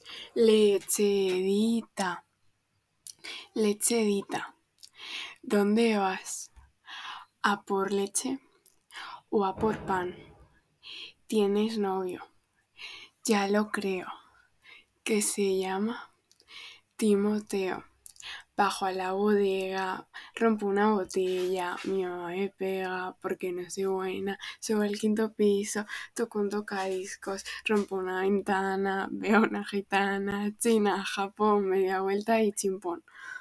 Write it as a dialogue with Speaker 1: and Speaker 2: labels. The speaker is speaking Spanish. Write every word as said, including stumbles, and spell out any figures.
Speaker 1: Lecherita, lecherita, ¿dónde vas? ¿A por leche o a por pan? ¿Tienes novio? Ya lo creo, que se llama Timoteo. Bajo a la bodega, rompo una botella, mi mamá me pega porque no soy buena, subo al quinto piso, toco un tocadiscos, rompo una ventana, veo una gitana, China, Japón, media vuelta y chimpón.